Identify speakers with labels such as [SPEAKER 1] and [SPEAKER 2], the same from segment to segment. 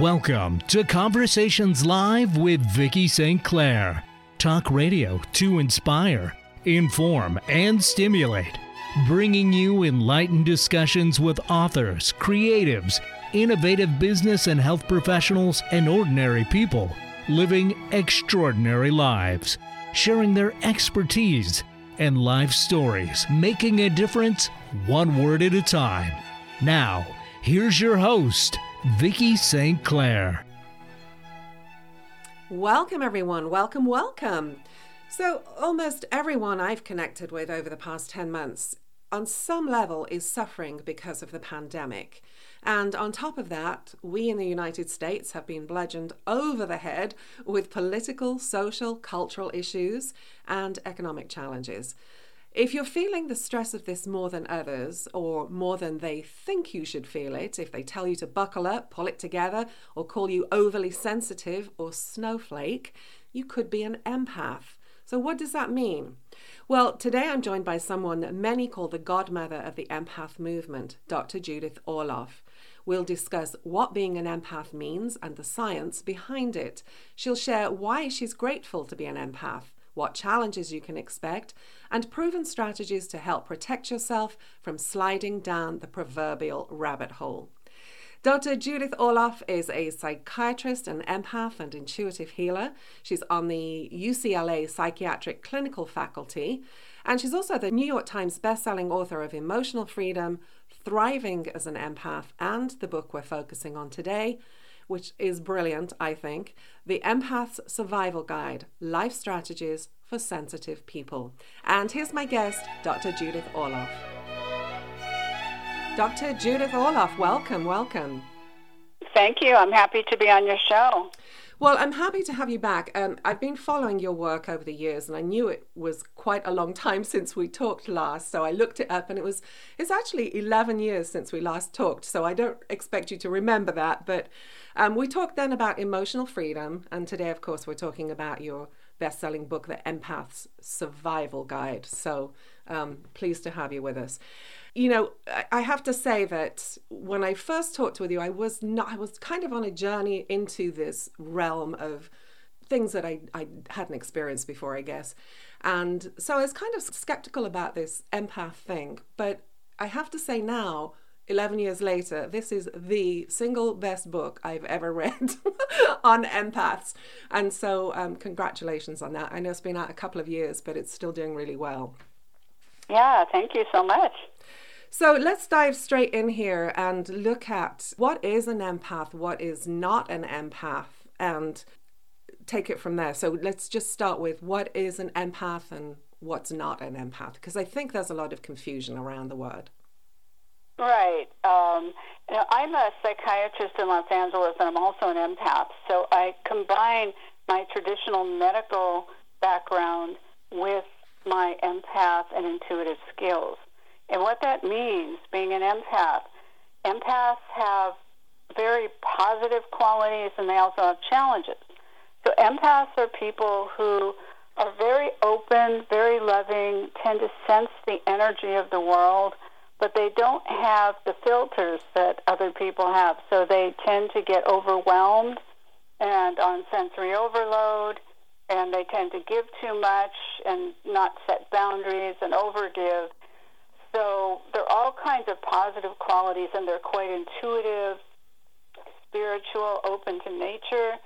[SPEAKER 1] Welcome to Conversations Live with Vicki St. Clair. Talk radio to inspire, inform, and stimulate. Bringing you enlightened discussions with authors, creatives, innovative business and health professionals, and ordinary people living extraordinary lives, sharing their expertise and life stories, making a difference one word at a time. Now, here's your host, Vicki St. Clair.
[SPEAKER 2] Welcome, everyone. Welcome. So almost everyone I've connected with over the past 10 months on some level is suffering because of the pandemic. And on top of that, we in the United States have been bludgeoned over the head with political, social, cultural issues and economic challenges. If you're feeling the stress of this more than others, or more than they think you should feel it, if they tell you to buckle up, pull it together, or call you overly sensitive or snowflake, you could be an empath. So what does that mean? Well, today I'm joined by someone that many call the godmother of the empath movement, Dr. Judith Orloff. We'll discuss what being an empath means and the science behind it. She'll share why she's grateful to be an empath, what challenges you can expect, and proven strategies to help protect yourself from sliding down the proverbial rabbit hole. Dr. Judith Orloff is a psychiatrist, an empath, and intuitive healer. She's on the UCLA Psychiatric Clinical Faculty, and she's also the New York Times bestselling author of Emotional Freedom, Thriving as an Empath, and the book we're focusing on today, which is brilliant, I think, The Empath's Survival Guide, Life Strategies for Sensitive People. And here's my guest, Dr. Judith Orloff. Dr. Judith Orloff, welcome.
[SPEAKER 3] Thank you. I'm happy to be on your show.
[SPEAKER 2] Well, I'm happy to have you back. I've been following your work over the years, and I knew it was quite a long time since we talked last. So I looked it up, and it's actually 11 years since we last talked. So I don't expect you to remember that. But we talked then about emotional freedom, and today, of course, we're talking about your best-selling book, The Empath's Survival Guide. So pleased to have you with us. You know, I have to say that when I first talked with you, I was kind of on a journey into this realm of things that I hadn't experienced before, I guess. And so I was kind of skeptical about this empath thing. But I have to say now, 11 years later, this is the single best book I've ever read on empaths. And so congratulations on that. I know it's been out a couple of years, but it's still doing really well.
[SPEAKER 3] Yeah, thank you so much.
[SPEAKER 2] So let's dive straight in here and look at what is an empath, what is not an empath, and take it from there. So let's just start with what is an empath and what's not an empath, because I think there's a lot of confusion around the word.
[SPEAKER 3] Right. I'm a psychiatrist in Los Angeles, and I'm also an empath. So I combine my traditional medical background with my empath and intuitive skills. And what that means, being an empath, empaths have very positive qualities, and they also have challenges. So empaths are people who are very open, very loving, tend to sense the energy of the world, but they don't have the filters that other people have. So they tend to get overwhelmed and on sensory overload, and they tend to give too much and not set boundaries and overgive. So there are all kinds of positive qualities, and they're quite intuitive, spiritual, open to nature.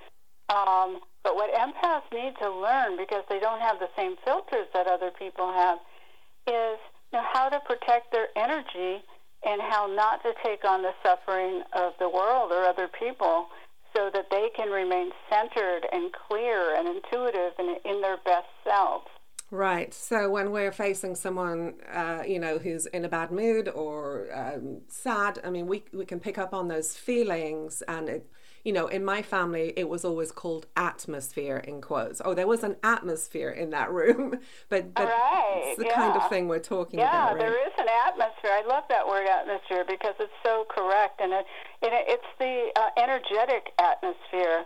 [SPEAKER 3] But what empaths need to learn, because they don't have the same filters that other people have, is how to protect their energy and how not to take on the suffering of the world or other people, so that they can remain centered and clear and intuitive and in their best selves.
[SPEAKER 2] Right. So when we're facing someone, who's in a bad mood or sad, I mean, we can pick up on those feelings. And, in my family, it was always called atmosphere, in quotes. Oh, there was an atmosphere in that room. But
[SPEAKER 3] right.
[SPEAKER 2] It's the kind of thing we're talking about, right?
[SPEAKER 3] Yeah, there is an atmosphere. I love that word atmosphere because it's so correct. And it's the energetic atmosphere.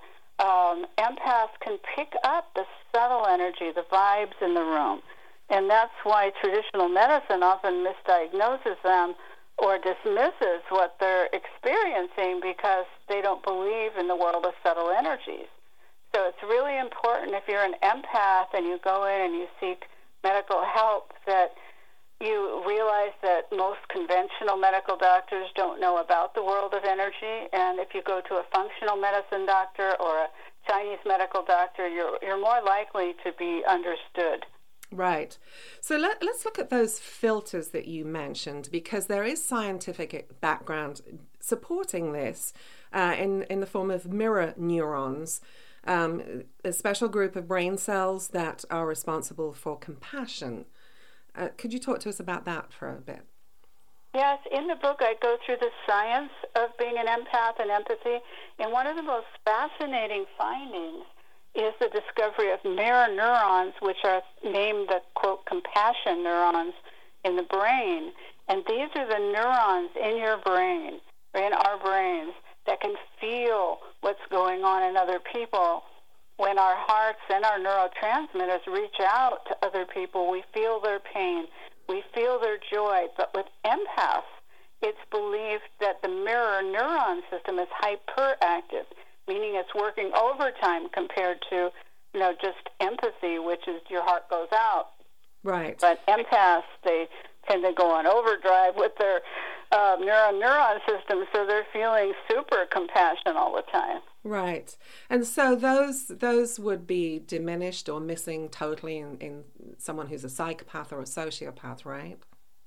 [SPEAKER 3] Empaths can pick up the subtle energy, the vibes in the room. And that's why traditional medicine often misdiagnoses them or dismisses what they're experiencing because they don't believe in the world of subtle energies. So it's really important if you're an empath and you go in and you seek medical help that you realize that most conventional medical doctors don't know about the world of energy, and if you go to a functional medicine doctor or a Chinese medical doctor, you're more likely to be understood.
[SPEAKER 2] Right. So let's look at those filters that you mentioned, because there is scientific background supporting this in the form of mirror neurons, a special group of brain cells that are responsible for compassion. Could you talk to us about that for a bit?
[SPEAKER 3] Yes, in the book I go through the science of being an empath and empathy, and one of the most fascinating findings is the discovery of mirror neurons, which are named the, quote, compassion neurons in the brain. And these are the neurons in your brain, or in our brains, that can feel what's going on in other people. When our hearts and our neurotransmitters reach out to other people, we feel their pain, we feel their joy. But with empaths, it's believed that the mirror neuron system is hyperactive, meaning it's working overtime compared to, just empathy, which is your heart goes out.
[SPEAKER 2] Right.
[SPEAKER 3] But empaths, they tend to go on overdrive with their neuron system, so they're feeling super compassion all the time.
[SPEAKER 2] Right. And so those would be diminished or missing totally in someone who's a psychopath or a sociopath, right?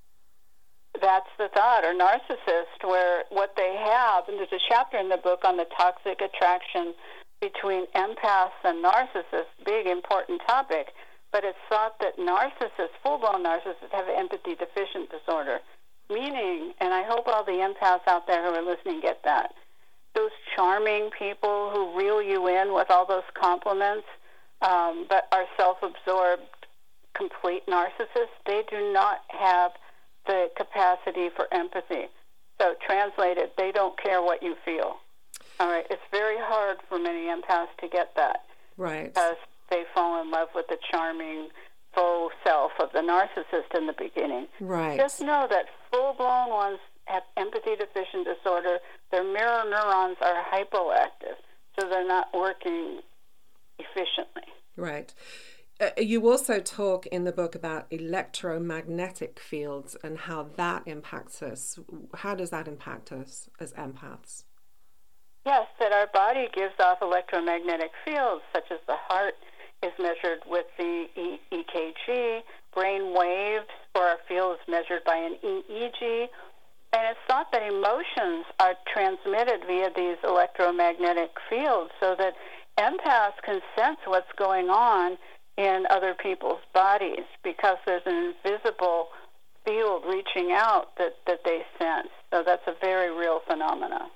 [SPEAKER 3] That's the thought, or narcissist, where what they have, and there's a chapter in the book on the toxic attraction between empaths and narcissists, big important topic, but it's thought that narcissists, full-blown narcissists, have empathy deficient disorder, meaning, and I hope all the empaths out there who are listening get that, those charming people who reel you in with all those compliments, but are self-absorbed, complete narcissists, they do not have the capacity for empathy. So translated, they don't care what you feel. All right, it's very hard for many empaths to get that.
[SPEAKER 2] Right.
[SPEAKER 3] Because they fall in love with the charming faux self of the narcissist in the beginning.
[SPEAKER 2] Right.
[SPEAKER 3] Just know that full-blown ones have empathy deficient disorder. Their mirror neurons are hypoactive, so they're not working efficiently.
[SPEAKER 2] Right. You also talk in the book about electromagnetic fields and how that impacts us. How does that impact us as empaths?
[SPEAKER 3] Yes, that our body gives off electromagnetic fields, such as the heart is measured with the EKG, brain waves, or our field is measured by an EEG. And it's thought that emotions are transmitted via these electromagnetic fields so that empaths can sense what's going on in other people's bodies because there's an invisible field reaching out that they sense. So that's a very real phenomenon.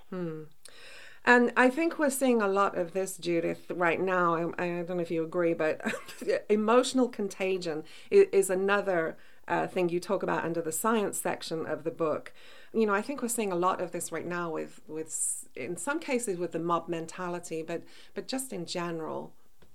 [SPEAKER 2] And I think we're seeing a lot of this, Judith, right now. I don't know if you agree, but emotional contagion is another thing you talk about under the science section of the book. I think we're seeing a lot of this right now with in some cases with the mob mentality, but just in general.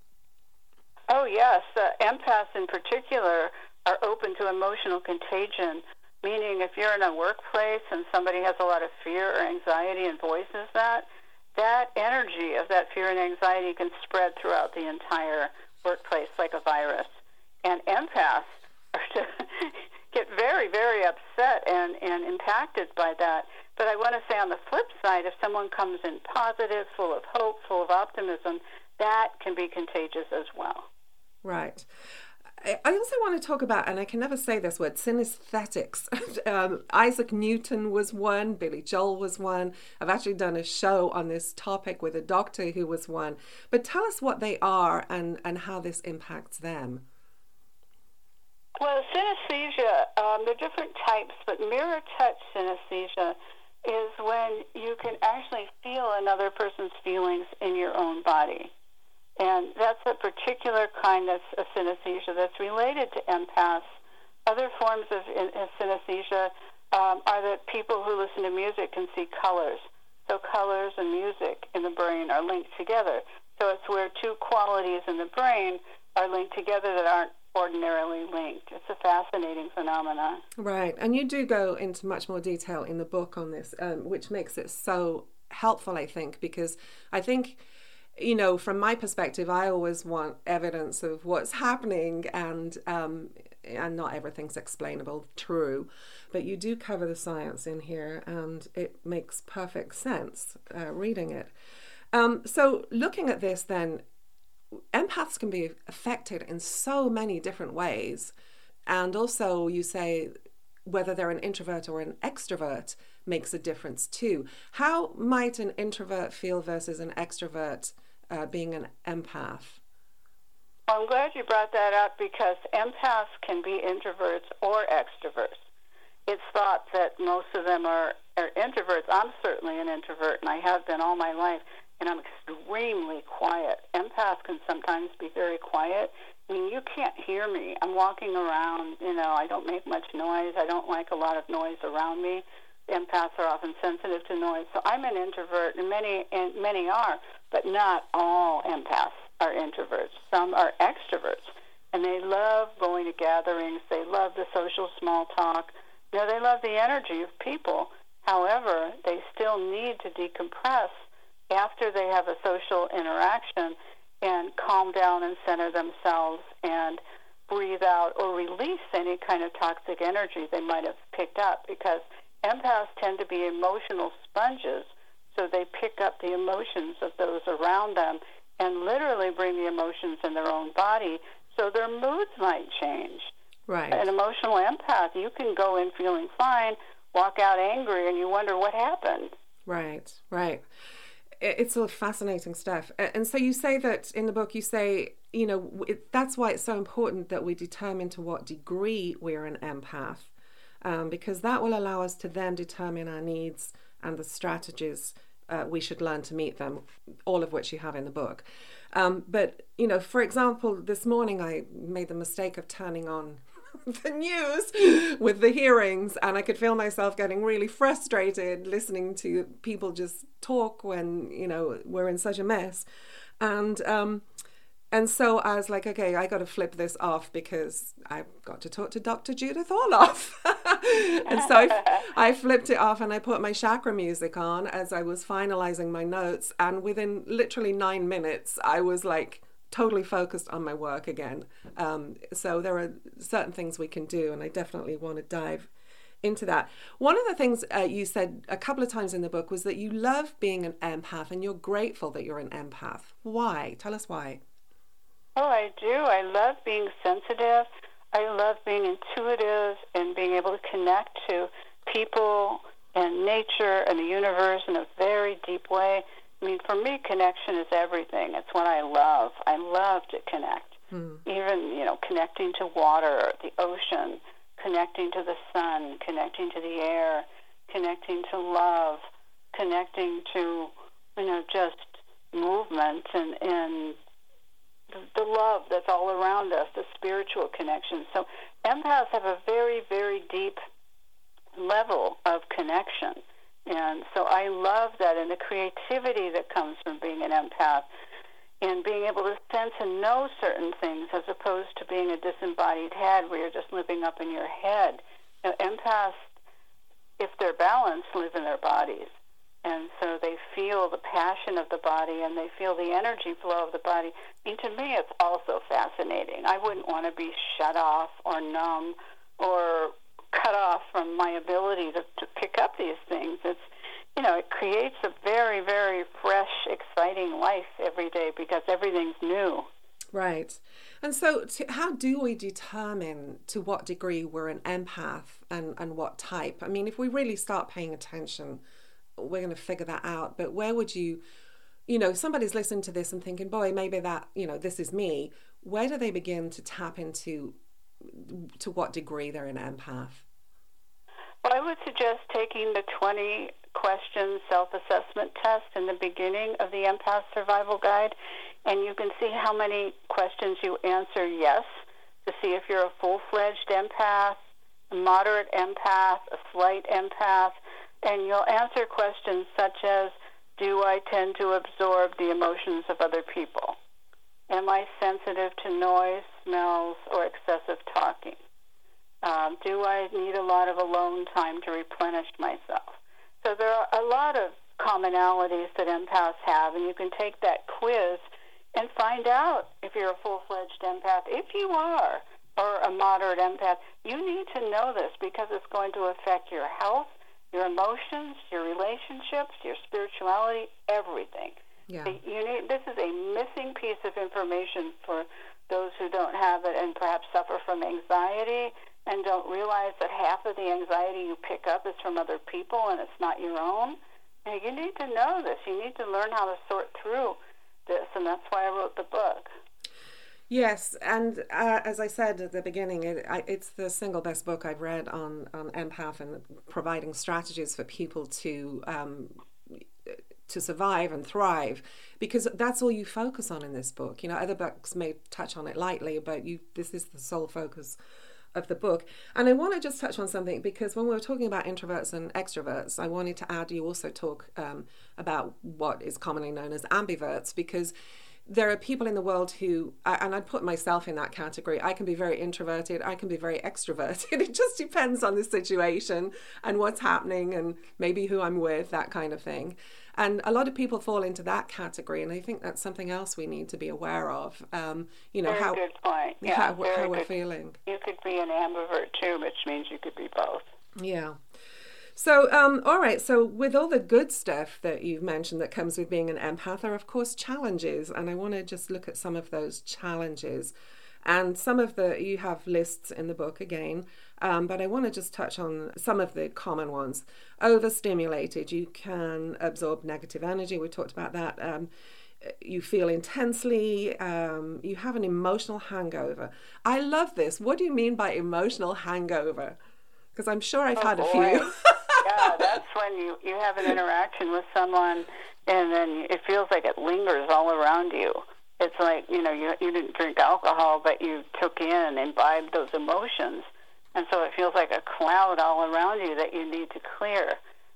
[SPEAKER 3] Oh, yes. Empaths in particular are open to emotional contagion, meaning if you're in a workplace and somebody has a lot of fear or anxiety and voices that energy of that fear and anxiety can spread throughout the entire workplace like a virus. And empaths get very, very upset and impacted by that. But I want to say on the flip side, if someone comes in positive, full of hope, full of optimism, that can be contagious as well.
[SPEAKER 2] Right. I also want to talk about, and I can never say this word, synesthetics. Isaac Newton was one, Billy Joel was one. I've actually done a show on this topic with a doctor who was one. But tell us what they are and how this impacts them.
[SPEAKER 3] Well, synesthesia, there are different types, but mirror touch synesthesia is when you can actually feel another person's feelings in your own body. And that's a particular kind of synesthesia that's related to empaths. Other forms of synesthesia are that people who listen to music can see colors. So colors and music in the brain are linked together. So it's where two qualities in the brain are linked together that aren't ordinarily linked. It's a fascinating phenomenon.
[SPEAKER 2] Right. And you do go into much more detail in the book on this, which makes it so helpful, I think, because I think, from my perspective, I always want evidence of what's happening, and not everything's explainable, true, but you do cover the science in here, and it makes perfect sense reading it. So looking at this then, empaths can be affected in so many different ways, and also you say whether they're an introvert or an extrovert makes a difference too. How might an introvert feel versus an extrovert being an empath?
[SPEAKER 3] Well, I'm glad you brought that up, because empaths can be introverts or extroverts. It's thought that most of them are introverts. I'm certainly an introvert, and I have been all my life, and I'm extremely quiet. Empaths can sometimes be very quiet. I mean, you can't hear me. I'm walking around, I don't make much noise. I don't like a lot of noise around me. Empaths are often sensitive to noise. So I'm an introvert, and many are, but not all empaths are introverts. Some are extroverts, and they love going to gatherings. They love the social small talk. They love the energy of people. However, they still need to decompress after they have a social interaction and calm down and center themselves and breathe out or release any kind of toxic energy they might have picked up, because empaths tend to be emotional sponges, so they pick up the emotions of those around them and literally bring the emotions in their own body, so their moods might change.
[SPEAKER 2] Right.
[SPEAKER 3] An emotional empath, you can go in feeling fine, walk out angry, and you wonder what happened.
[SPEAKER 2] Right. It's all fascinating stuff. And so you say that in the book, you say, that's why it's so important that we determine to what degree we're an empath, because that will allow us to then determine our needs and the strategies we should learn to meet them, all of which you have in the book. But, for example, this morning I made the mistake of turning on the news with the hearings, and I could feel myself getting really frustrated listening to people just talk when we're in such a mess, and so I was like, okay, I got to flip this off because I've got to talk to Dr. Judith Orloff. And so I flipped it off and I put my chakra music on as I was finalizing my notes, and within literally 9 minutes I was like totally focused on my work again. So there are certain things we can do, and I definitely want to dive into that. One of the things you said a couple of times in the book was that you love being an empath and you're grateful that you're an empath. Why? Tell us why.
[SPEAKER 3] Oh, I do. I love being sensitive. I love being intuitive and being able to connect to people and nature and the universe in a very deep way. I mean, for me, connection is everything. It's what I love. I love to connect. Even, connecting to water, the ocean, connecting to the sun, connecting to the air, connecting to love, connecting to, just movement and the love that's all around us, the spiritual connection. So empaths have a very, very deep level of connection. And so I love that, and the creativity that comes from being an empath and being able to sense and know certain things as opposed to being a disembodied head where you're just living up in your head. Empaths, if they're balanced, live in their bodies. And so they feel the passion of the body and they feel the energy flow of the body. I mean, to me, it's also fascinating. I wouldn't want to be shut off or numb or cut off from my ability to pick up these things. It's, it creates a very, very fresh, exciting life every day because everything's new.
[SPEAKER 2] Right. And so how do we determine to what degree we're an empath and what type? I mean, if we really start paying attention, we're going to figure that out. But where would you, somebody's listening to this and thinking, boy, maybe that, this is me. Where do they begin to tap into to what degree they're an empath?
[SPEAKER 3] Well, I would suggest taking the 20-question self-assessment test in the beginning of the Empath Survival Guide, and you can see how many questions you answer yes to see if you're a full-fledged empath, a moderate empath, a slight empath, and you'll answer questions such as, do I tend to absorb the emotions of other people? Am I sensitive to noise? smells, or excessive talking? Do I need a lot of alone time to replenish myself? So there are a lot of commonalities that empaths have, and you can take that quiz and find out if you're a full-fledged empath. If you are, or a moderate empath, you need to know this because it's going to affect your health, your emotions, your relationships, your spirituality, everything.
[SPEAKER 2] Yeah.
[SPEAKER 3] This is a missing piece of information for those who don't have it and perhaps suffer from anxiety and don't realize that half of the anxiety you pick up is from other people and it's not your own. And you need to know this. You need to learn how to sort through this, and that's why I wrote the book.
[SPEAKER 2] Yes, and as I said at the beginning, it's the single best book I've read on empath and providing strategies for people to survive and thrive, because that's all you focus on in this book. You know, other books may touch on it lightly, but this is the sole focus of the book. And I want to just touch on something, because when we were talking about introverts and extroverts, I wanted to add, you also talk about what is commonly known as ambiverts, because there are people in the world who, and I'd put myself in that category, I can be very introverted, I can be very extroverted. It just depends on the situation and what's happening and maybe who I'm with, that kind of thing. And a lot of people fall into that category, and I think that's something else we need to be aware of. You know,
[SPEAKER 3] very good point. Yeah,
[SPEAKER 2] how we're feeling.
[SPEAKER 3] You could be an ambivert too, which means you could be both.
[SPEAKER 2] Yeah. So, all right. So with all the good stuff that you've mentioned that comes with being an empath are, of course, challenges. And I want to just look at some of those challenges. And some of you have lists in the book again, but I want to just touch on some of the common ones. Overstimulated, you can absorb negative energy. We talked about that. You feel intensely. You have an emotional hangover. I love this. What do you mean by emotional hangover? Because I'm sure I've had a few.
[SPEAKER 3] Yeah, that's when you have an interaction with someone and then it feels like it lingers all around you. It's like, you didn't drink alcohol, but you took in, imbibed those emotions. And so it feels like a cloud all around you that you need to clear.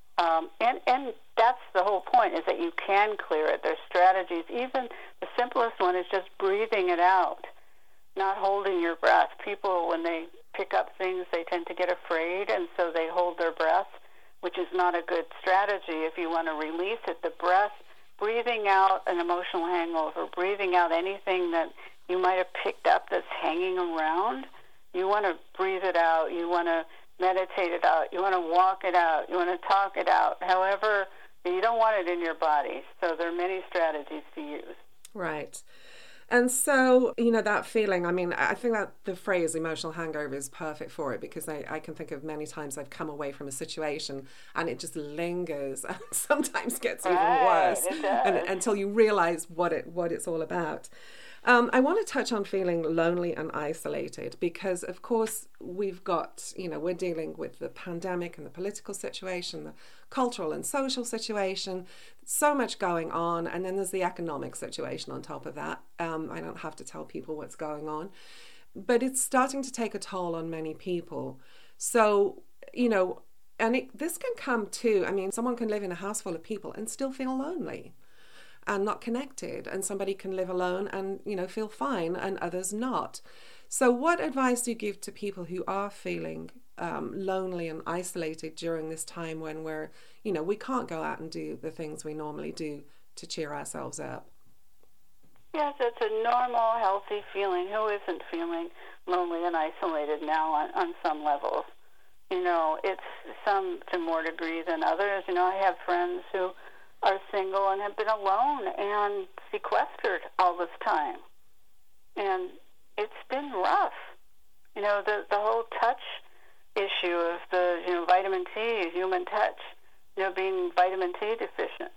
[SPEAKER 3] And that's the whole point, is that you can clear it. There's strategies. Even the simplest one is just breathing it out, not holding your breath. People, when they pick up things, they tend to get afraid, and so they hold their breath, which is not a good strategy. If you want to release it, the breath, breathing out an emotional hangover, breathing out anything that you might have picked up that's hanging around, you want to breathe it out. You want to meditate it out. You want to walk it out. You want to talk it out. However, you don't want it in your body. So there are many strategies to use.
[SPEAKER 2] Right. And so, that feeling, I mean, I think that the phrase emotional hangover is perfect for it, because I can think of many times I've come away from a situation and it just lingers and sometimes gets even worse until you realize what it's all about. I want to touch on feeling lonely and isolated, because, of course, we've got, we're dealing with the pandemic and the political situation, the cultural and social situation, so much going on. And then there's the economic situation on top of that. I don't have to tell people what's going on, but it's starting to take a toll on many people. So, and this can come too. I mean, someone can live in a house full of people and still feel lonely and not connected, and somebody can live alone and feel fine, and others not. So what advice do you give to people who are feeling lonely and isolated during this time when we can't go out and do the things we normally do to cheer ourselves up?
[SPEAKER 3] Yes, it's a normal, healthy feeling. Who isn't feeling lonely and isolated now on some levels? It's some to more degree than others. I have friends who are single and have been alone and sequestered all this time. And it's been rough. The whole touch issue of the, vitamin T, human touch, being vitamin T deficient.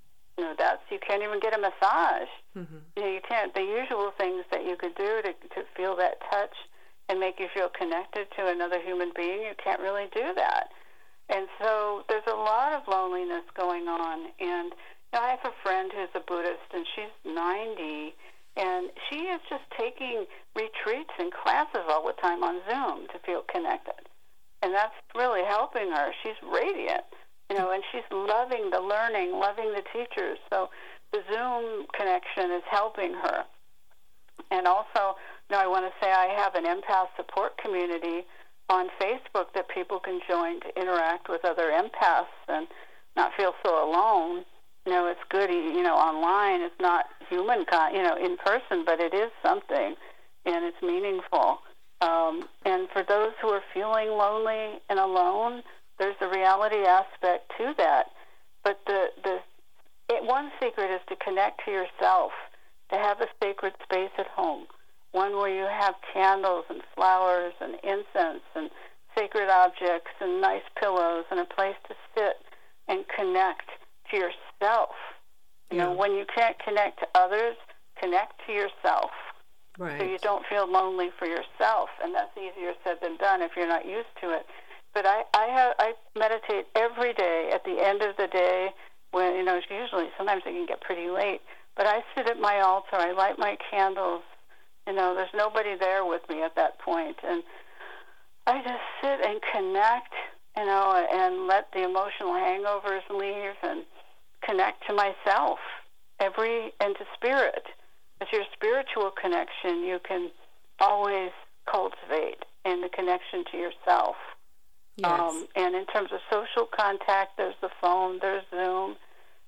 [SPEAKER 3] You can't even get a massage. Mm-hmm. You can't. The usual things that you could do to feel that touch and make you feel connected to another human being, you can't really do that. And so there's a lot of loneliness going on. And I have a friend who's a Buddhist, and she's 90, and she is just taking retreats and classes all the time on Zoom to feel connected. And that's really helping her. She's radiant, and she's loving the learning, loving the teachers. So the Zoom connection is helping her. And also, I want to say I have an empath support community on Facebook that people can join to interact with other empaths and not feel so alone. It's good, online. It's not human, in person, but it is something, and it's meaningful. And for those who are feeling lonely and alone, there's a reality aspect to that. But one secret is to connect to yourself, to have a sacred space at home, one where you have candles and flowers and incense and sacred objects and nice pillows and a place to sit and connect to yourself. When you can't connect to others, connect to yourself.
[SPEAKER 2] Right.
[SPEAKER 3] So you don't feel lonely for yourself, and that's easier said than done if you're not used to it. But I meditate every day at the end of the day when, usually sometimes it can get pretty late, but I sit at my altar, I light my candles, there's nobody there with me at that point, and I just sit and connect, and let the emotional hangovers leave and connect to myself and to spirit. It's your spiritual connection you can always cultivate, and the connection to yourself.
[SPEAKER 2] Yes.
[SPEAKER 3] And in terms of social contact, there's the phone, there's Zoom.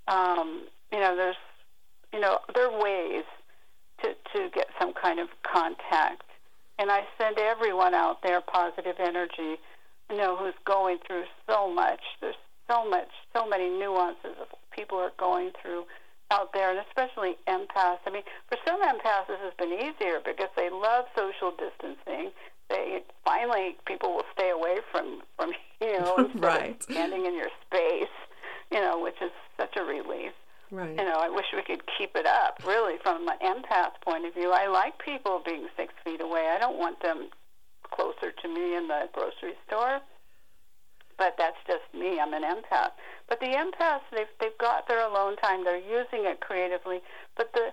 [SPEAKER 3] There are ways to get some kind of contact. And I send everyone out there positive energy, who's going through so much. There's so many nuances of what people are going through out there, and especially empaths. I mean, for some empaths, this has been easier because they love social distancing. Finally, people will stay away from you
[SPEAKER 2] right.
[SPEAKER 3] Of standing in your space, which is such a relief.
[SPEAKER 2] Right.
[SPEAKER 3] I wish we could keep it up, really, from an empath point of view. I like people being 6 feet away. I don't want them closer to me in the grocery store, but that's just me. I'm an empath. But the empaths, they've got their alone time. They're using it creatively. But the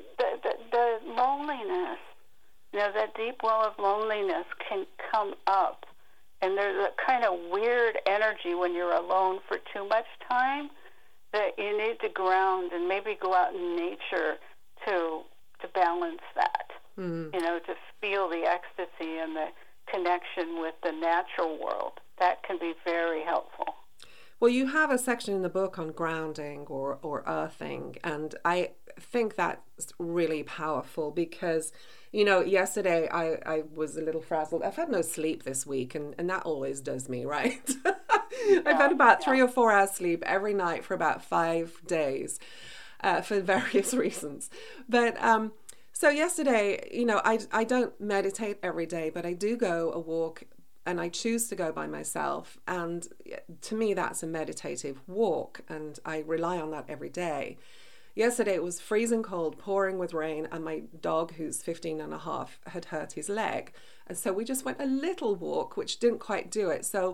[SPEAKER 3] loneliness, that deep well of loneliness can come up. And there's a kind of weird energy when you're alone for too much time that you need to ground and maybe go out in nature to balance that, to feel the ecstasy and the connection with the natural world. That can be very helpful.
[SPEAKER 2] Well, you have a section in the book on grounding or earthing, and I think that's really powerful because, yesterday I was a little frazzled. I've had no sleep this week, and that always does me, right? I've had about 3 or 4 hours sleep every night for about 5 days for various reasons. But so yesterday, I don't meditate every day, but I do go a walk, and I choose to go by myself. And to me, that's a meditative walk, and I rely on that every day. Yesterday, it was freezing cold, pouring with rain, and my dog, who's 15 and a half, had hurt his leg. And so we just went a little walk, which didn't quite do it. So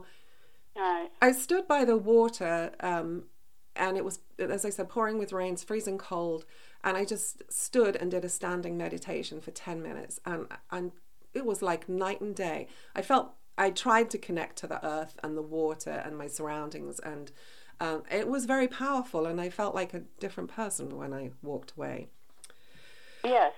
[SPEAKER 2] I stood by the water, and it was, as I said, pouring with rain, it's freezing cold. And I just stood and did a standing meditation for 10 minutes. And it was like night and day. I tried to connect to the earth and the water and my surroundings. And it was very powerful. And I felt like a different person when I walked away.
[SPEAKER 3] Yes,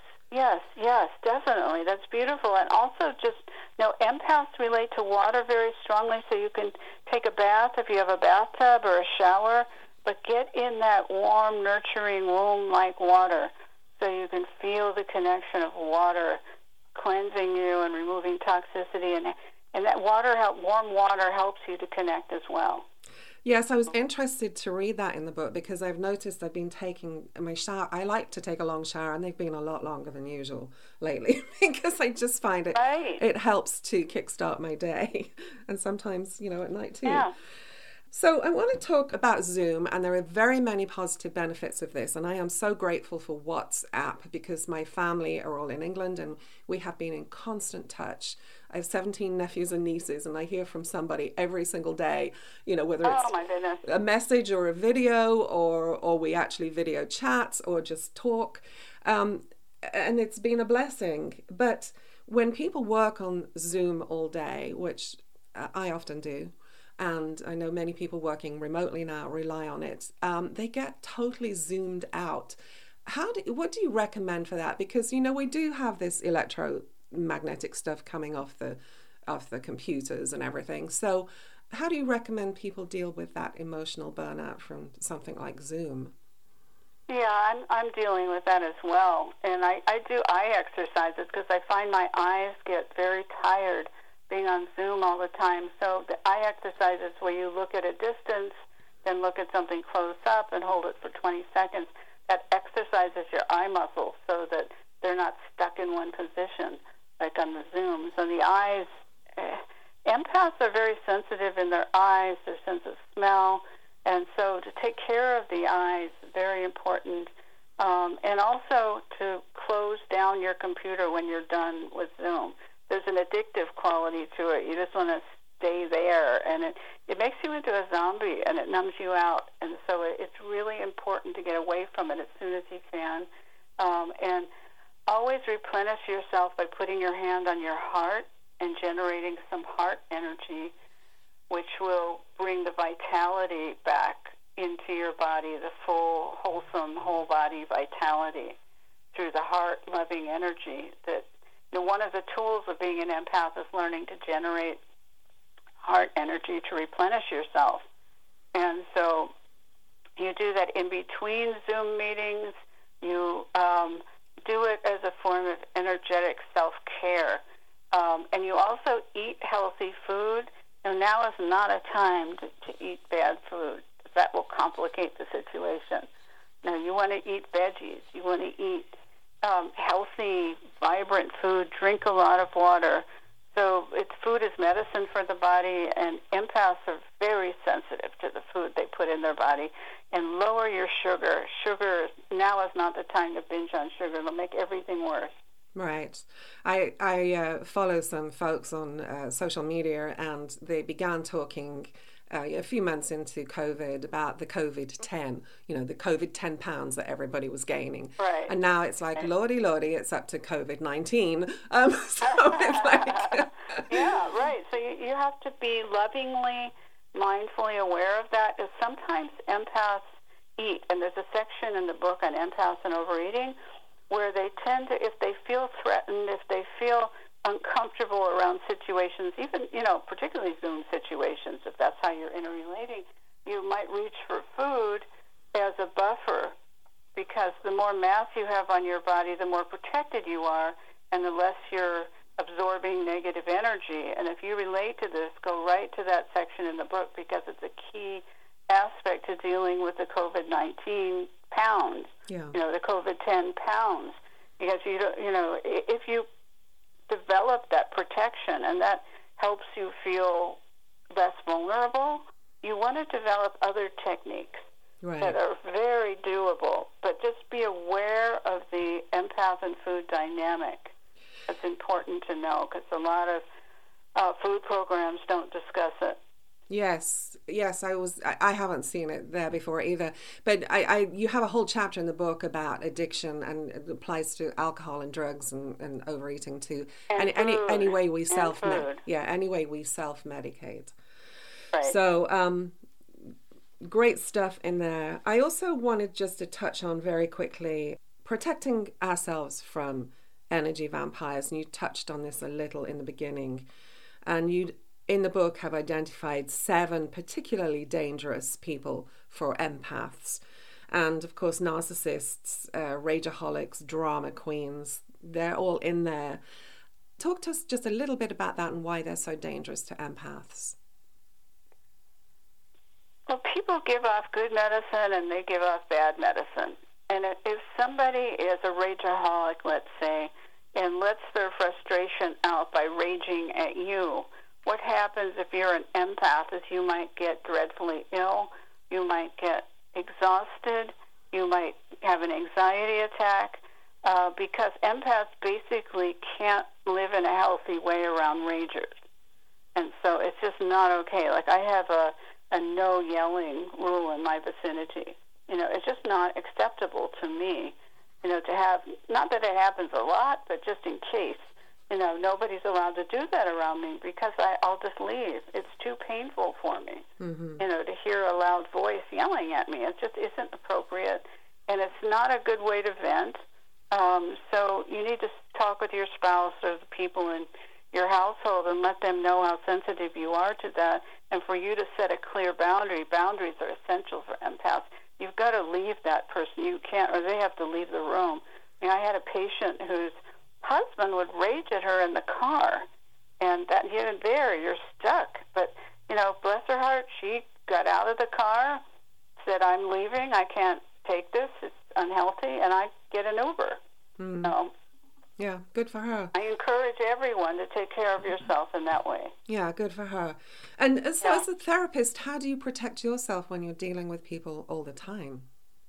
[SPEAKER 3] definitely. That's beautiful. And also just, empaths relate to water very strongly, so you can take a bath if you have a bathtub or a shower, but get in that warm, nurturing womb-like water so you can feel the connection of water cleansing you and removing toxicity, and that warm water helps you to connect as well.
[SPEAKER 2] Yes, I was interested to read that in the book because I've noticed I've been taking my shower. I like to take a long shower, and they've been a lot longer than usual lately because I just find it helps to kickstart my day, and sometimes, at night too.
[SPEAKER 3] Yeah.
[SPEAKER 2] So I want to talk about Zoom, and there are very many positive benefits of this, and I am so grateful for WhatsApp because my family are all in England and we have been in constant touch. I have 17 nephews and nieces, and I hear from somebody every single day, whether it's a message or a video or we actually video chat or just talk, and it's been a blessing. But when people work on Zoom all day, which I often do, and I know many people working remotely now rely on it, they get totally zoomed out. What do you recommend for that? Because, you know, we do have this electromagnetic stuff coming off the computers and everything. So how do you recommend people deal with that emotional burnout from something like Zoom?
[SPEAKER 3] Yeah, I'm dealing with that as well. And I do eye exercises because I find my eyes get very tired being on Zoom all the time. So the eye exercises where you look at a distance, then look at something close up and hold it for 20 seconds. That exercises your eye muscles so that they're not stuck in one position like on the Zoom. So the eyes, empaths are very sensitive in their eyes, their sense of smell, and so to take care of the eyes, very important. And also to close down your computer when you're done with Zoom. There's an addictive quality to it. You just want to stay there, and it makes you into a zombie, and it numbs you out. And so it's really important to get away from it as soon as you can. And always replenish yourself by putting your hand on your heart and generating some heart energy, which will bring the vitality back into your body, the full, wholesome, whole-body vitality through the heart-loving energy. That, you know, one of the tools of being an empath is learning to generate heart energy to replenish yourself. And so you do that in between Zoom meetings. You do it as a form of energetic self-care. And you also eat healthy food. And now is not a time to eat bad food. That will complicate the situation. No, you want to eat veggies. You want to eat healthy, vibrant food. Drink a lot of water. So food is medicine for the body, and empaths are very sensitive to the food they put in their body. And lower your sugar. Now is not the time to binge on sugar. It'll make everything worse.
[SPEAKER 2] Right. I follow some folks on social media, and they began talking a few months into COVID about the COVID-10, you know, the COVID 10 pounds that everybody was gaining.
[SPEAKER 3] Right.
[SPEAKER 2] And now it's like, lordy, it's up to COVID-19. So it's like...
[SPEAKER 3] Yeah, right. So you have to be lovingly, mindfully aware of that. Because sometimes empaths eat, and there's a section in the book on empaths and overeating where they tend to, if they feel threatened, if they feel uncomfortable around situations, even, you know, particularly Zoom situations, if that's how you're interrelating, you might reach for food as a buffer, because the more mass you have on your body, the more protected you are, and the less you're absorbing negative energy. And if you relate to this, go right to that section in the book, because it's a key aspect to dealing with the COVID-19 pounds, you know, the COVID-10 pounds, because if you develop that protection and that helps you feel less vulnerable, you want to develop other techniques that are very doable, but just be aware of the empath and food dynamic. It's important to know, because a lot of food programs don't discuss it.
[SPEAKER 2] Yes, I haven't seen it there before either. But you have a whole chapter in the book about addiction, and it applies to alcohol and drugs and overeating too.
[SPEAKER 3] And
[SPEAKER 2] any way we any way we self-medicate.
[SPEAKER 3] Right.
[SPEAKER 2] So great stuff in there. I also wanted just to touch on very quickly protecting ourselves from energy vampires, and you touched on this a little in the beginning, and you in the book have identified 7 particularly dangerous people for empaths. And of course, narcissists, rageaholics, drama queens, they're all in there. Talk to us just a little bit about that and why they're so dangerous to empaths.
[SPEAKER 3] Well, people give off good medicine and they give off bad medicine. And if somebody is a rageaholic, let's say, and lets their frustration out by raging at you, what happens if you're an empath is you might get dreadfully ill, you might get exhausted, you might have an anxiety attack, because empaths basically can't live in a healthy way around ragers. And so it's just not okay. Like, I have a no yelling rule in my vicinity. You know, it's just not acceptable to me, you know, to have, not that it happens a lot, but just in case. You know, nobody's allowed to do that around me, because I'll just leave. It's too painful for me, you know, to hear a loud voice yelling at me. It just isn't appropriate. and it's not a good way to vent. So you need to talk with your spouse or the people in your household and let them know how sensitive you are to that, and for you to set a clear boundary. Boundaries are essential for empaths. You've got to leave that person. You can't, or they have to leave the room. I mean, I had a patient whose husband would rage at her in the car, and that here and there, you're stuck. But, bless her heart, she got out of the car, said, I'm leaving, I can't take this, it's unhealthy, and I get an Uber.
[SPEAKER 2] Yeah, good for her.
[SPEAKER 3] I encourage everyone to take care of yourself in that way.
[SPEAKER 2] Yeah, good for her. And so as a therapist, how do you protect yourself when you're dealing with people all the time?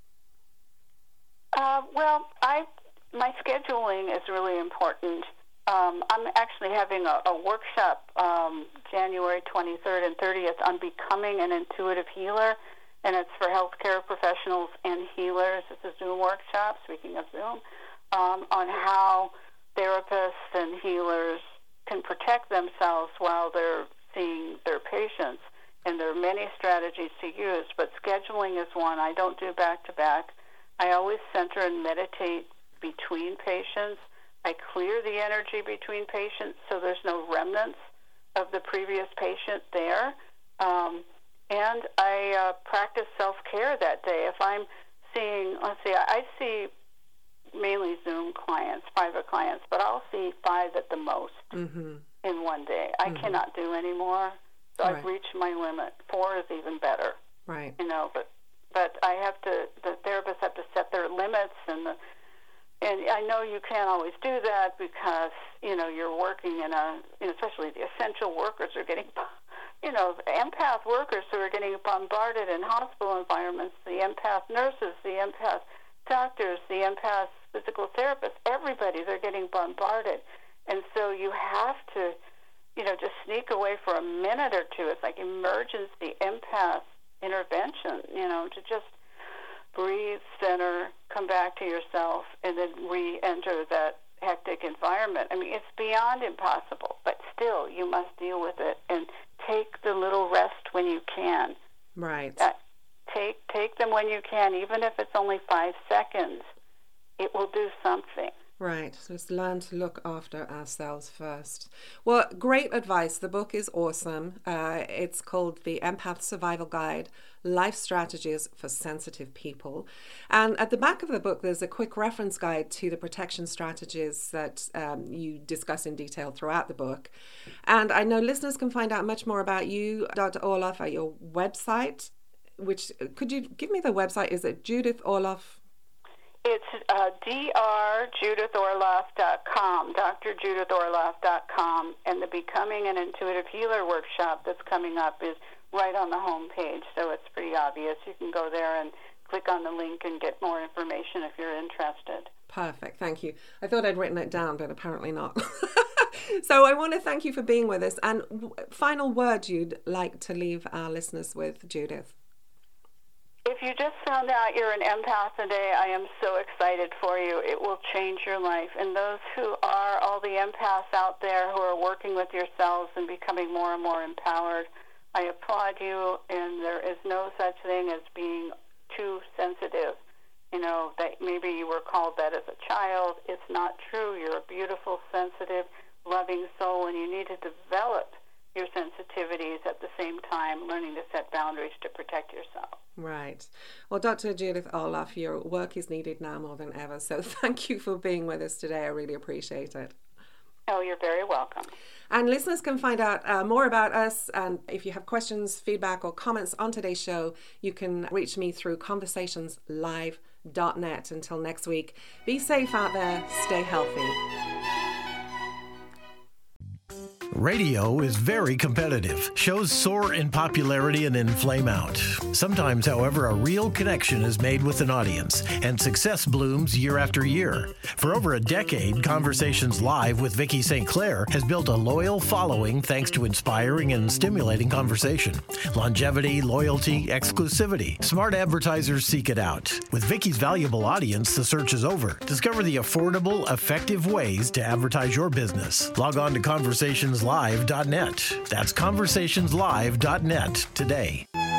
[SPEAKER 3] My scheduling is really important. I'm actually having a workshop January 23rd and 30th on becoming an intuitive healer, and it's for healthcare professionals and healers. It's a Zoom workshop, speaking of Zoom, on how therapists and healers can protect themselves while they're seeing their patients. And there are many strategies to use, but scheduling is one. I don't do back-to-back. I always center and meditate between patients. I clear the energy between patients so there's no remnants of the previous patient there. And I practice self-care that day. If I'm seeing, I see mainly Zoom clients, private clients, but I'll see 5 at the most in one day. I cannot do any more, so I've reached my limit. 4 is even better.
[SPEAKER 2] Right.
[SPEAKER 3] But I have to. The therapists have to set their limits, and I know you can't always do that because you're working in especially the essential workers are getting. Empath workers who are getting bombarded in hospital environments, the empath nurses, the empath doctors, the empath physical therapists, everybody, they're getting bombarded. And so you have to, just sneak away for a minute or two. It's like emergency empath intervention, to just breathe, center, come back to yourself, and then re-enter that hectic environment. I mean, it's beyond impossible, but still, you must deal with it and take the little rest when you can.
[SPEAKER 2] Right.
[SPEAKER 3] Take them when you can, even if it's only 5 seconds. It will do something.
[SPEAKER 2] Right. So just learn to look after ourselves first. Well, great advice. The book is awesome. It's called The Empath Survival Guide, Life Strategies for Sensitive People. And at the back of the book, there's a quick reference guide to the protection strategies that you discuss in detail throughout the book. And I know listeners can find out much more about you, Dr. Orloff, at your website, which, could you give me the website? Is it Judith Orloff?
[SPEAKER 3] It's drjudithorloff.com, drjudithorloff.com, and the Becoming an Intuitive Healer workshop that's coming up is right on the home page, so it's pretty obvious. You can go there and click on the link and get more information if you're interested.
[SPEAKER 2] Perfect, thank you. I thought I'd written it down, but apparently not. So I want to thank you for being with us. And final word you'd like to leave our listeners with, Judith?
[SPEAKER 3] If you just found out you're an empath today, I am so excited for you. It will change your life. And those who are, all the empaths out there who are working with yourselves and becoming more and more empowered, I applaud you, and there is no such thing as being too sensitive. That maybe you were called that as a child. It's not true. You're a beautiful, sensitive, loving soul, and you need to develop your sensitivities at the same time, learning to set boundaries to protect yourself.
[SPEAKER 2] Right. Well, Dr. Judith Orloff, your work is needed now more than ever. So thank you for being with us today. I really appreciate it.
[SPEAKER 3] Oh, you're very welcome.
[SPEAKER 2] And listeners can find out more about us. And if you have questions, feedback, or comments on today's show, you can reach me through conversationslive.net. Until next week, be safe out there. Stay healthy.
[SPEAKER 4] Radio is very competitive. Shows soar in popularity and then flame out. Sometimes, however, a real connection is made with an audience, and success blooms year after year. For over a decade, Conversations Live with Vicki St. Clair has built a loyal following thanks to inspiring and stimulating conversation. Longevity, loyalty, exclusivity. Smart advertisers seek it out. With Vicki's valuable audience, the search is over. Discover the affordable, effective ways to advertise your business. Log on to conversationslive.net. That's conversationslive.net today.